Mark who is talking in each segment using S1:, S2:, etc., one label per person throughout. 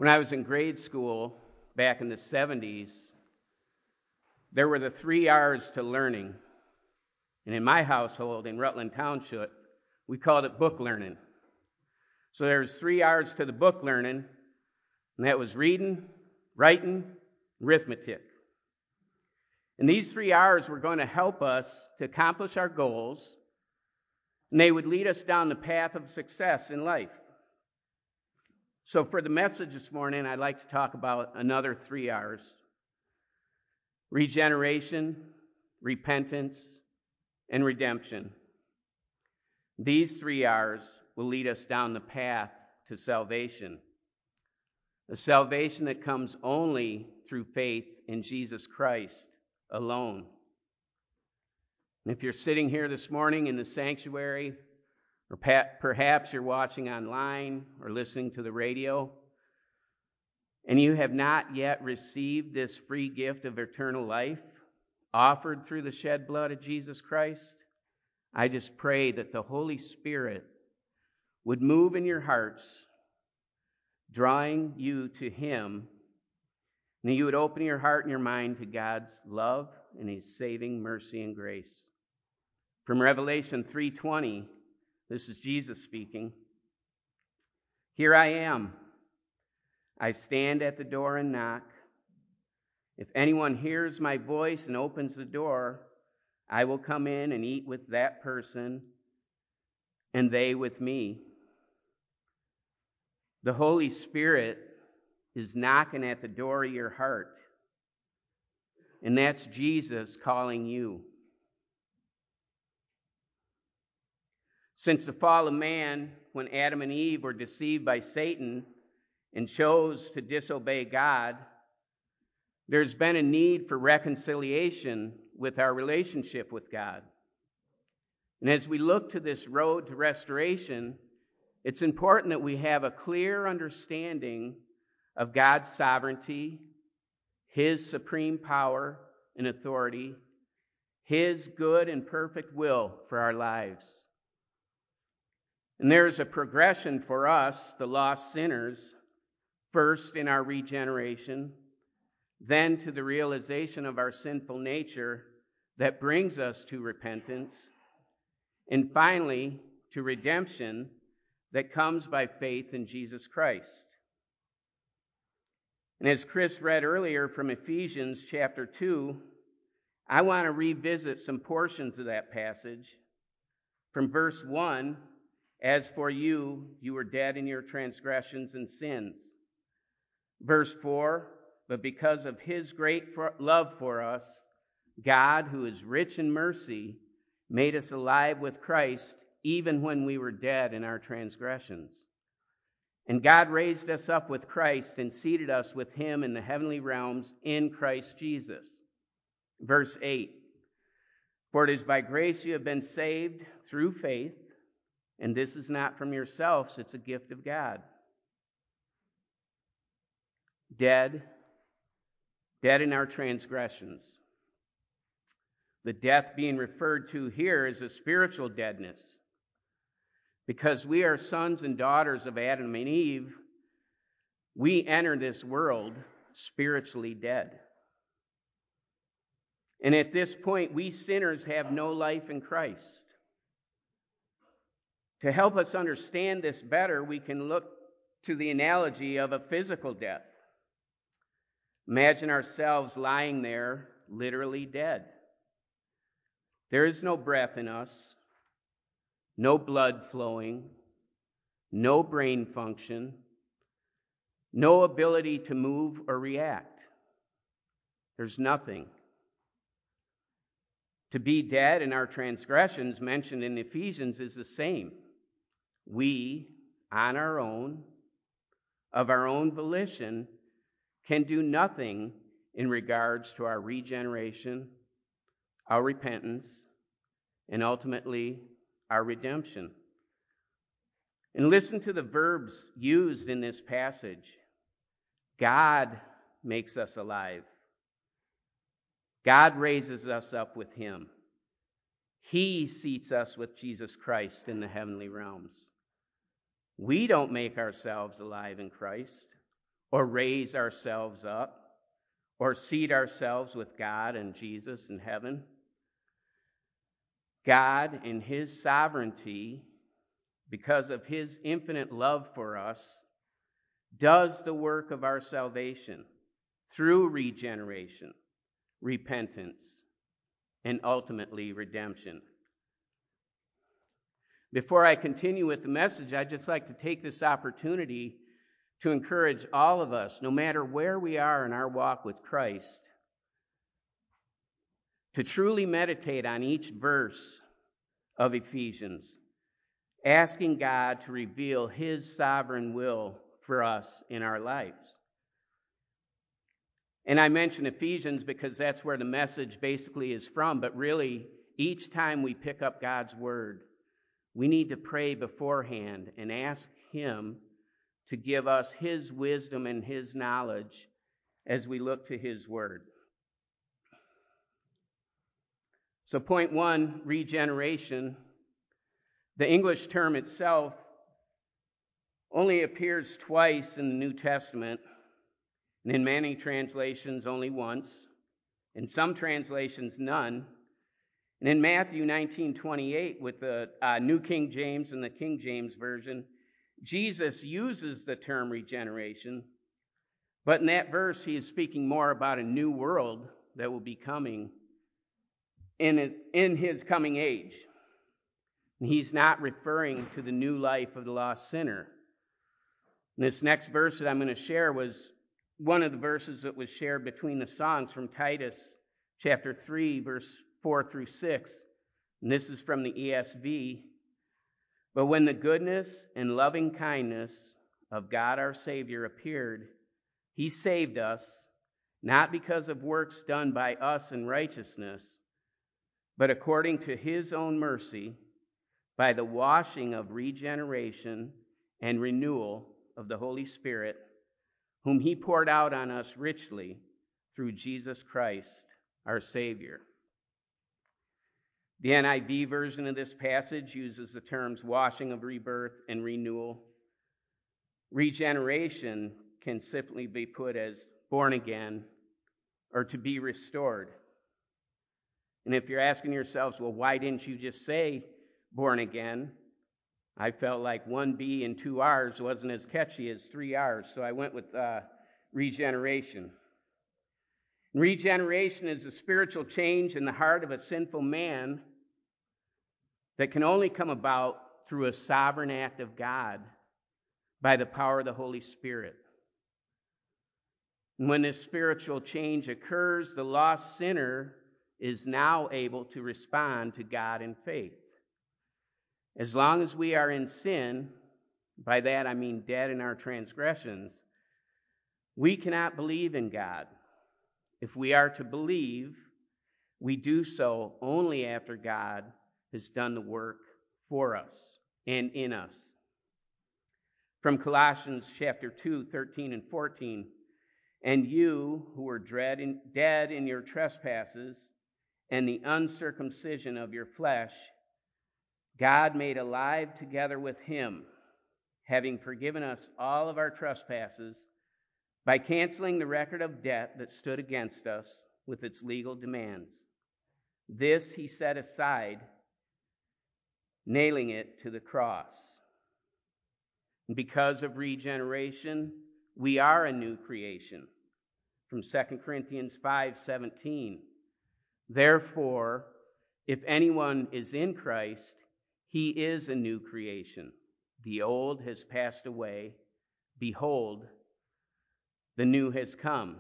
S1: When I was in grade school back in the 70s, there were the 3 R's to learning. And in my household in Rutland Township, we called it book learning. So there's 3 R's to the book learning, and that was reading, writing, arithmetic. And these 3 R's were going to help us to accomplish our goals, and they would lead us down the path of success in life. So for the message this morning, I'd like to talk about another 3 R's. Regeneration, repentance, and redemption. These 3 R's will lead us down the path to salvation. A salvation that comes only through faith in Jesus Christ alone. And if you're sitting here this morning in the sanctuary, or perhaps you're watching online or listening to the radio, and you have not yet received this free gift of eternal life offered through the shed blood of Jesus Christ, I just pray that the Holy Spirit would move in your hearts, drawing you to Him, and you would open your heart and your mind to God's love and His saving mercy and grace. From Revelation 3:20, this is Jesus speaking. Here I am. I stand at the door and knock. If anyone hears my voice and opens the door, I will come in and eat with that person, and they with me. The Holy Spirit is knocking at the door of your heart, and that's Jesus calling you. Since the fall of man, when Adam and Eve were deceived by Satan and chose to disobey God, there's been a need for reconciliation with our relationship with God. And as we look to this road to restoration, it's important that we have a clear understanding of God's sovereignty, His supreme power and authority, His good and perfect will for our lives. And there is a progression for us, the lost sinners, first in our regeneration, then to the realization of our sinful nature that brings us to repentance, and finally to redemption that comes by faith in Jesus Christ. And as Chris read earlier from Ephesians chapter 2, I want to revisit some portions of that passage. From verse 1, as for you, you were dead in your transgressions and sins. Verse 4, but because of His great love for us, God, who is rich in mercy, made us alive with Christ even when we were dead in our transgressions. And God raised us up with Christ and seated us with Him in the heavenly realms in Christ Jesus. Verse 8, for it is by grace you have been saved through faith, and this is not from yourselves, it's a gift of God. Dead in our transgressions. The death being referred to here is a spiritual deadness. Because we are sons and daughters of Adam and Eve, we enter this world spiritually dead. And at this point, we sinners have no life in Christ. To help us understand this better, we can look to the analogy of a physical death. Imagine ourselves lying there, literally dead. There is no breath in us, no blood flowing, no brain function, no ability to move or react. There's nothing. To be dead in our transgressions mentioned in Ephesians is the same. We, on our own, of our own volition, can do nothing in regards to our regeneration, our repentance, and ultimately our redemption. And listen to the verbs used in this passage. God makes us alive. God raises us up with Him. He seats us with Jesus Christ in the heavenly realms. We don't make ourselves alive in Christ or raise ourselves up, or seat ourselves with God and Jesus in heaven. God, in his sovereignty, because of his infinite love for us, does the work of our salvation through regeneration, repentance, and ultimately redemption. Before I continue with the message, I'd just like to take this opportunity to encourage all of us, no matter where we are in our walk with Christ, to truly meditate on each verse of Ephesians, asking God to reveal his sovereign will for us in our lives. And I mention Ephesians because that's where the message basically is from, but really, each time we pick up God's word, we need to pray beforehand and ask him to give us his wisdom and his knowledge as we look to his word. So point one, regeneration. The English term itself only appears twice in the New Testament, and in many translations only once, in some translations none. And in Matthew 19:28, with the New King James and the King James Version, Jesus uses the term regeneration, but in that verse he is speaking more about a new world that will be coming in his coming age. And he's not referring to the new life of the lost sinner. And this next verse that I'm going to share was one of the verses that was shared between the songs from Titus chapter 3, verse 4 through 6. And this is from the ESV. But when the goodness and loving kindness of God our Savior appeared, he saved us, not because of works done by us in righteousness, but according to his own mercy, by the washing of regeneration and renewal of the Holy Spirit, whom he poured out on us richly through Jesus Christ, our Savior. The NIV version of this passage uses the terms washing of rebirth and renewal. Regeneration can simply be put as born again or to be restored. And if you're asking yourselves, well, why didn't you just say born again? I felt like one B and two R's wasn't as catchy as three R's, so I went with regeneration. Regeneration is a spiritual change in the heart of a sinful man that can only come about through a sovereign act of God by the power of the Holy Spirit. And when this spiritual change occurs, the lost sinner is now able to respond to God in faith. As long as we are in sin, by that I mean dead in our transgressions, we cannot believe in God. If we are to believe, we do so only after God has done the work for us and in us. From Colossians chapter 2, 13 and 14, and you who were dead in your trespasses and the uncircumcision of your flesh, God made alive together with him, having forgiven us all of our trespasses by canceling the record of debt that stood against us with its legal demands. This he set aside, nailing it to the cross. And because of regeneration, we are a new creation. From 2 Corinthians 5:17. Therefore, if anyone is in Christ, he is a new creation. The old has passed away. Behold, the new has come.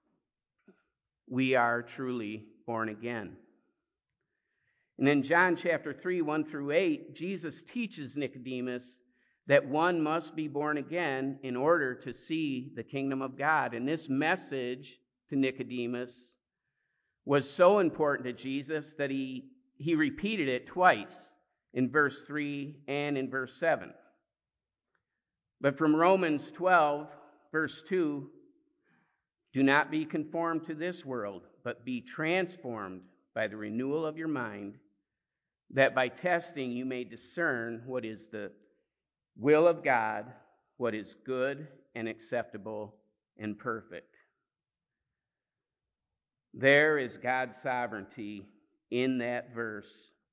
S1: We are truly born again. And in John chapter 3, 1 through 8, Jesus teaches Nicodemus that one must be born again in order to see the kingdom of God. And this message to Nicodemus was so important to Jesus that he repeated it twice in verse 3 and in verse 7. But from Romans 12, verse 2, do not be conformed to this world, but be transformed by the renewal of your mind, that by testing you may discern what is the will of God, what is good and acceptable and perfect. There is God's sovereignty in that verse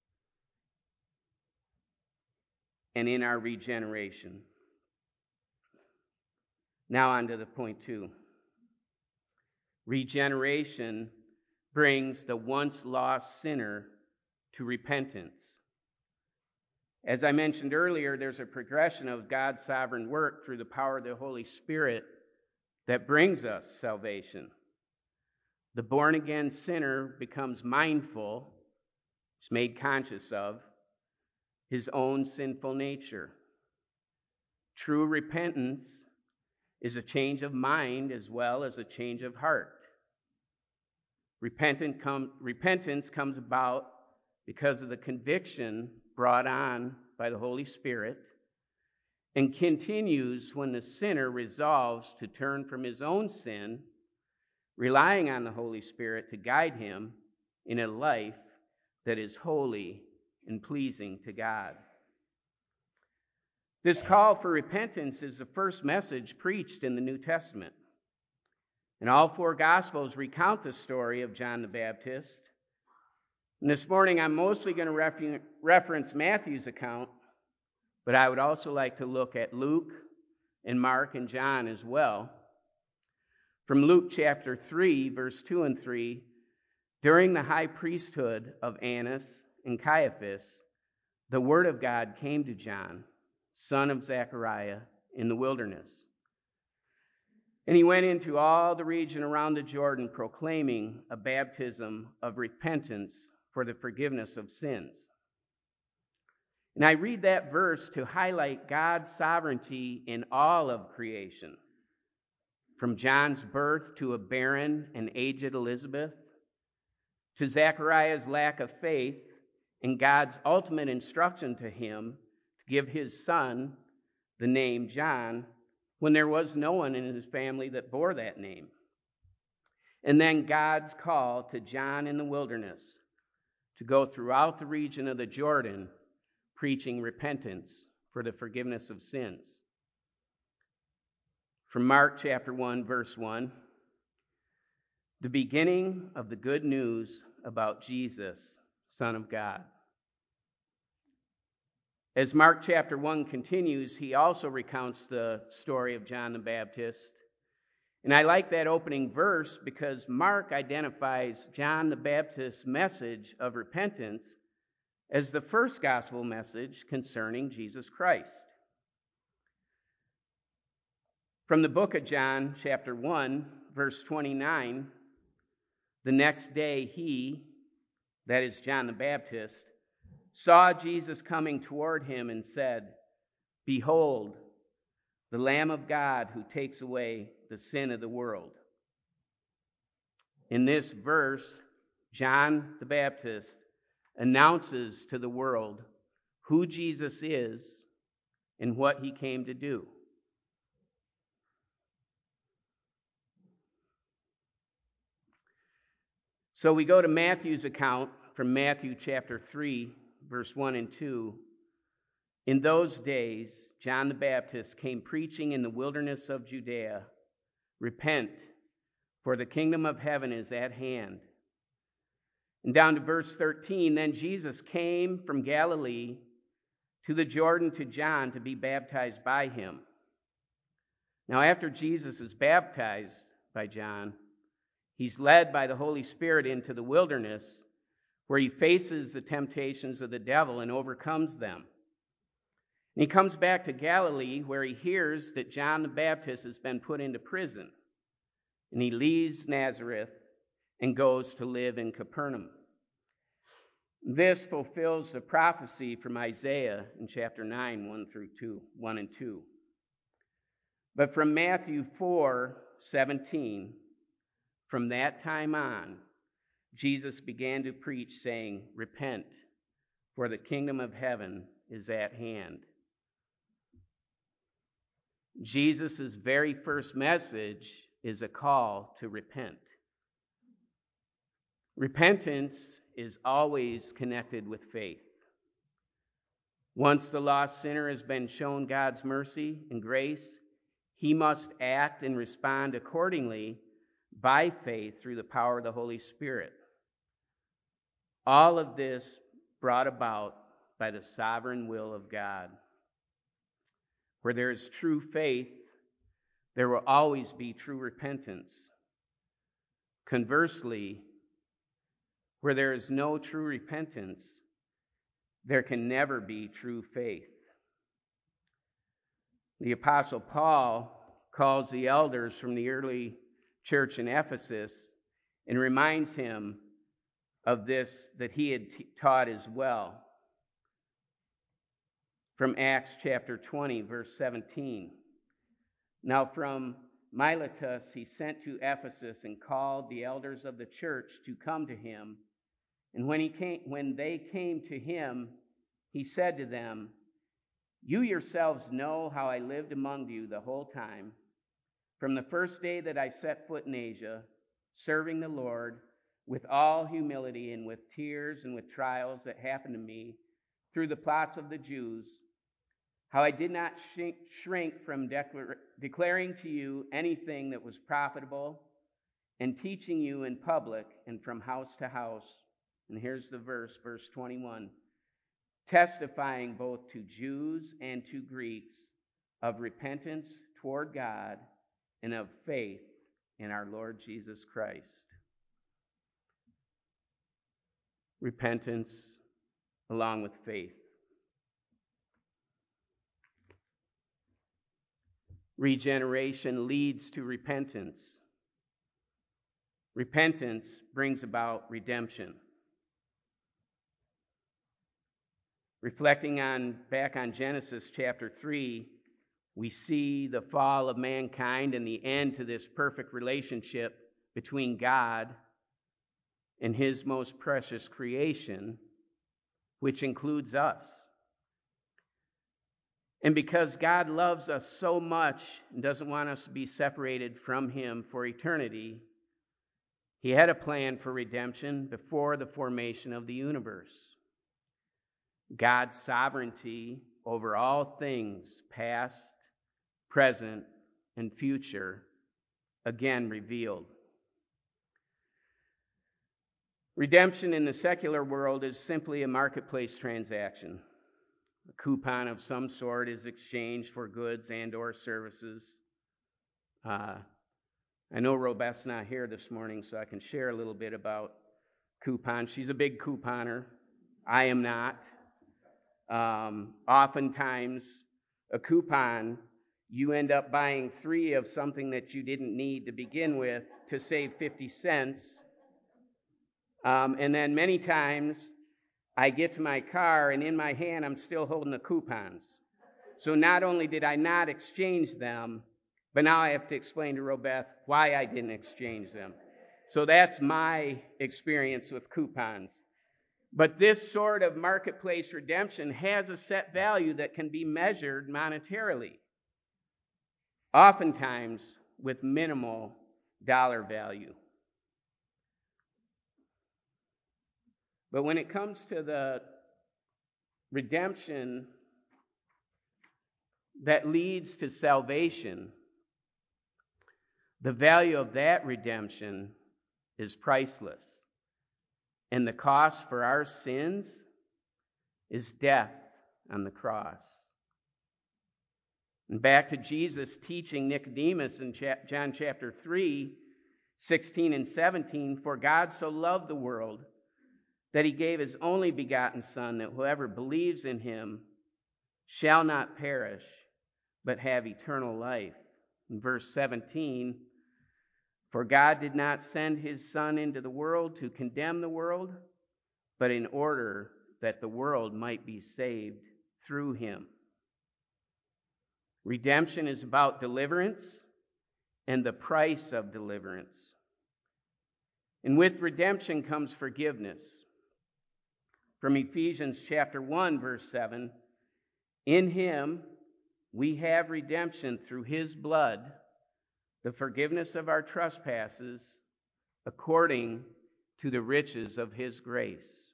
S1: and in our regeneration. Now on to the point 2. Regeneration brings the once lost sinner to repentance. As I mentioned earlier, there's a progression of God's sovereign work through the power of the Holy Spirit that brings us salvation. The born-again sinner becomes mindful, is made conscious of, his own sinful nature. True repentance is a change of mind as well as a change of heart. Repentance comes about because of the conviction brought on by the Holy Spirit, and continues when the sinner resolves to turn from his own sin, relying on the Holy Spirit to guide him in a life that is holy and pleasing to God. This call for repentance is the first message preached in the New Testament. And all 4 Gospels recount the story of John the Baptist. And this morning I'm mostly going to reference Matthew's account, but I would also like to look at Luke and Mark and John as well. From Luke chapter 3, verse 2 and 3, during the high priesthood of Annas and Caiaphas, the word of God came to John, son of Zechariah, in the wilderness. And he went into all the region around the Jordan, proclaiming a baptism of repentance for the forgiveness of sins. And I read that verse to highlight God's sovereignty in all of creation, from John's birth to a barren and aged Elizabeth, to Zechariah's lack of faith and God's ultimate instruction to him to give his son the name John when there was no one in his family that bore that name. And then God's call to John in the wilderness to go throughout the region of the Jordan preaching repentance for the forgiveness of sins. From Mark chapter 1, verse 1, the beginning of the good news about Jesus, Son of God. As Mark chapter 1 continues, he also recounts the story of John the Baptist. And I like that opening verse because Mark identifies John the Baptist's message of repentance as the first gospel message concerning Jesus Christ. From the book of John, chapter 1, verse 29, the next day he, that is John the Baptist, saw Jesus coming toward him and said, "Behold, the Lamb of God who takes away the sin of the world." In this verse, John the Baptist announces to the world who Jesus is and what he came to do. So we go to Matthew's account from Matthew chapter 3, verse 1 and 2. In those days, John the Baptist came preaching in the wilderness of Judea, "Repent, for the kingdom of heaven is at hand." And down to verse 13, then Jesus came from Galilee to the Jordan to John to be baptized by him. Now after Jesus is baptized by John, he's led by the Holy Spirit into the wilderness, where he faces the temptations of the devil and overcomes them. And he comes back to Galilee, where he hears that John the Baptist has been put into prison. And he leaves Nazareth and goes to live in Capernaum. This fulfills the prophecy from Isaiah in chapter 9, 1 and 2. But from Matthew 4:17, from that time on, Jesus began to preach, saying, "Repent, for the kingdom of heaven is at hand." Jesus' very first message is a call to repent. Repentance is always connected with faith. Once the lost sinner has been shown God's mercy and grace, he must act and respond accordingly by faith through the power of the Holy Spirit. All of this brought about by the sovereign will of God. Where there is true faith, there will always be true repentance. Conversely, where there is no true repentance, there can never be true faith. The Apostle Paul calls the elders from the early church in Ephesus and reminds him of this that he had taught as well. From Acts chapter 20, verse 17. Now from Miletus he sent to Ephesus and called the elders of the church to come to him. And when they came to him, he said to them, "You yourselves know how I lived among you the whole time, from the first day that I set foot in Asia, serving the Lord with all humility and with tears and with trials that happened to me through the plots of the Jews, how I did not shrink from declaring to you anything that was profitable and teaching you in public and from house to house." And here's the verse 21. "Testifying both to Jews and to Greeks of repentance toward God and of faith in our Lord Jesus Christ." Repentance along with faith. Regeneration leads to repentance. Repentance brings about redemption. Reflecting back on Genesis chapter 3, we see the fall of mankind and the end to this perfect relationship between God and his most precious creation, which includes us. And because God loves us so much and doesn't want us to be separated from him for eternity, he had a plan for redemption before the formation of the universe. God's sovereignty over all things, past, present, and future, again revealed. Redemption in the secular world is simply a marketplace transaction. A coupon of some sort is exchanged for goods and or services. I know Robeth's not here this morning, so I can share a little bit about coupons. She's a big couponer. I am not. Oftentimes, a coupon, you end up buying 3 of something that you didn't need to begin with to save 50 cents. And then many times, I get to my car, and in my hand, I'm still holding the coupons. So not only did I not exchange them, but now I have to explain to Robeth why I didn't exchange them. So that's my experience with coupons. But this sort of marketplace redemption has a set value that can be measured monetarily, oftentimes with minimal dollar value. But when it comes to the redemption that leads to salvation, the value of that redemption is priceless. And the cost for our sins is death on the cross. And back to Jesus teaching Nicodemus in John chapter 3, 16 and 17, "For God so loved the world that he gave his only begotten Son, that whoever believes in him shall not perish, but have eternal life." In verse 17, "For God did not send his Son into the world to condemn the world, but in order that the world might be saved through him." Redemption is about deliverance and the price of deliverance. And with redemption comes forgiveness. From Ephesians chapter 1, verse 7, "In him we have redemption through his blood, the forgiveness of our trespasses, according to the riches of his grace."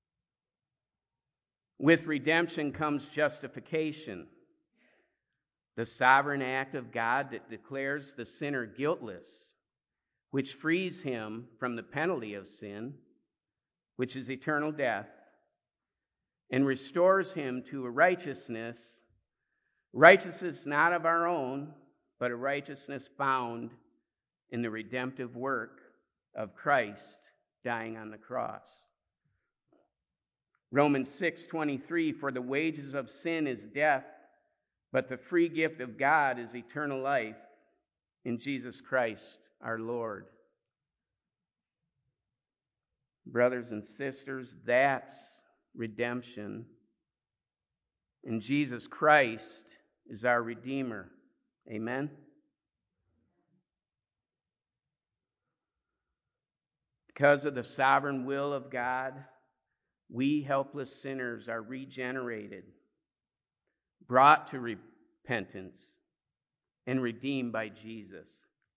S1: With redemption comes justification. the sovereign act of God that declares the sinner guiltless, which frees him from the penalty of sin, which is eternal death, and restores him to a righteousness not of our own, but a righteousness found in the redemptive work of Christ dying on the cross. Romans 6:23, for the wages of sin is death, but the free gift of God is eternal life in Jesus Christ our Lord. Brothers and sisters, that's redemption. And Jesus Christ is our Redeemer. Amen? Because of the sovereign will of God, we helpless sinners are regenerated, brought to repentance, and redeemed by Jesus.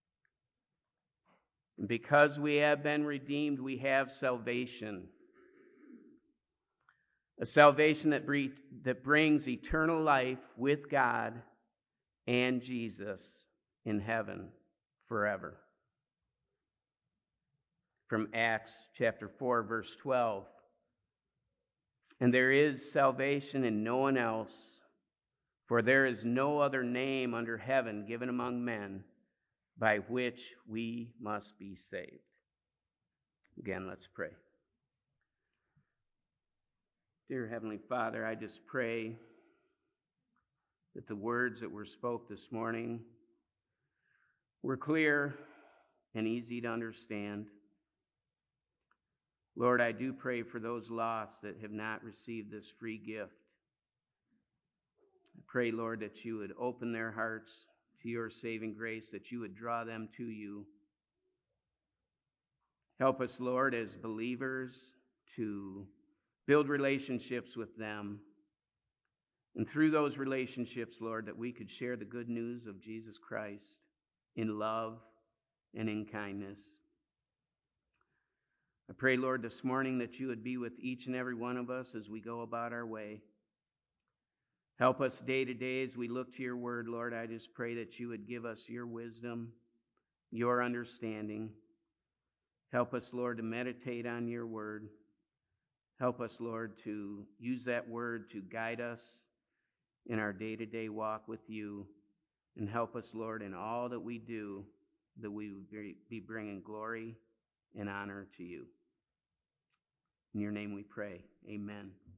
S1: And because we have been redeemed, we have salvation. A salvation that brings eternal life with God and Jesus in heaven forever. From Acts chapter 4, verse 12. And there is salvation in no one else, for there is no other name under heaven given among men by which we must be saved. Again, let's pray. Dear Heavenly Father, I just pray that the words that were spoke this morning were clear and easy to understand. Lord, I do pray for those lost that have not received this free gift. I pray, Lord, that you would open their hearts to your saving grace, that you would draw them to you. Help us, Lord, as believers to build relationships with them. And through those relationships, Lord, that we could share the good news of Jesus Christ in love and in kindness. I pray, Lord, this morning that you would be with each and every one of us as we go about our way. Help us day to day as we look to your word, Lord. I just pray that you would give us your wisdom, your understanding. Help us, Lord, to meditate on your word. Help us, Lord, to use that word to guide us in our day-to-day walk with you. And help us, Lord, in all that we do, that we would be bringing glory and honor to you. In your name we pray. Amen.